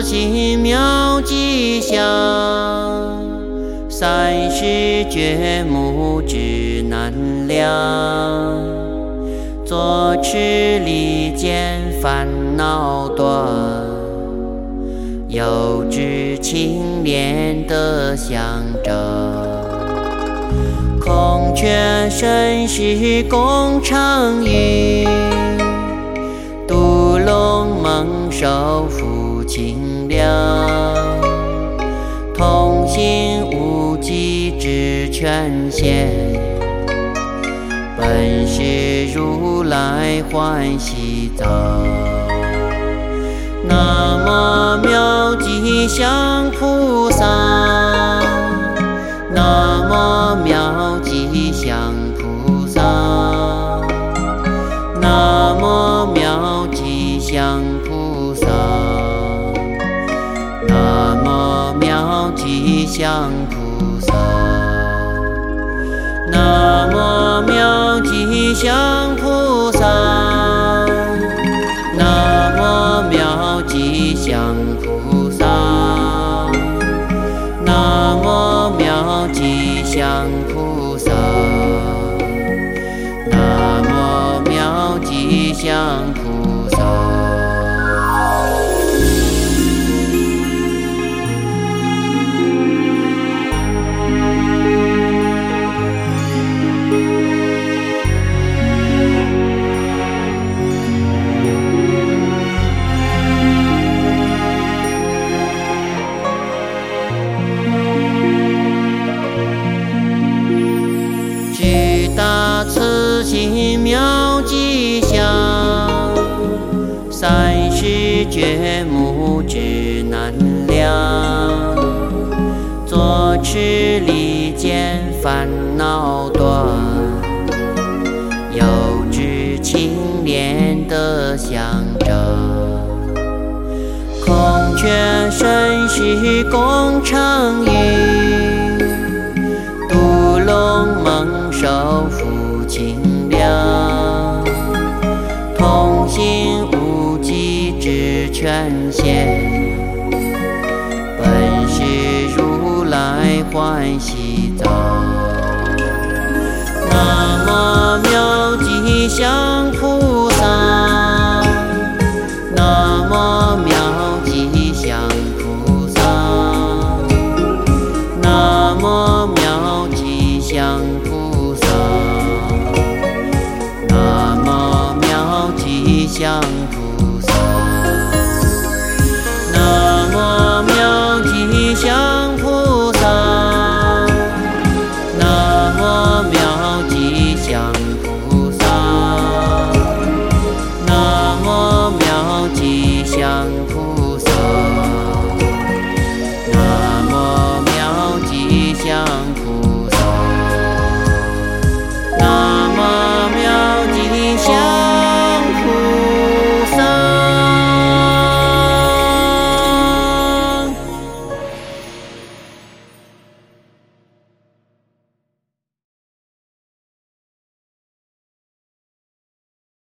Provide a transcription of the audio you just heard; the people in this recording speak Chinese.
此心妙吉祥，三世觉目之难量。坐持离间烦恼断，有知清廉德相正。孔雀身是共成语，独龙猛兽福清凉。通行无极之权限，本是如来欢喜藏。南无妙吉祥菩萨，南无妙吉祥菩萨，南无妙吉祥菩萨，南无妙吉祥菩萨，南无妙吉祥菩萨，南无妙吉祥菩萨，南无妙吉祥菩萨，南无妙吉祥菩萨。此心妙吉祥，三世觉目之难量。坐持离间烦恼断，有知清廉德相正。孔雀身是共成语，独龙猛兽福清凉。通行无极之权限，本是如来欢喜藏。南无妙吉祥菩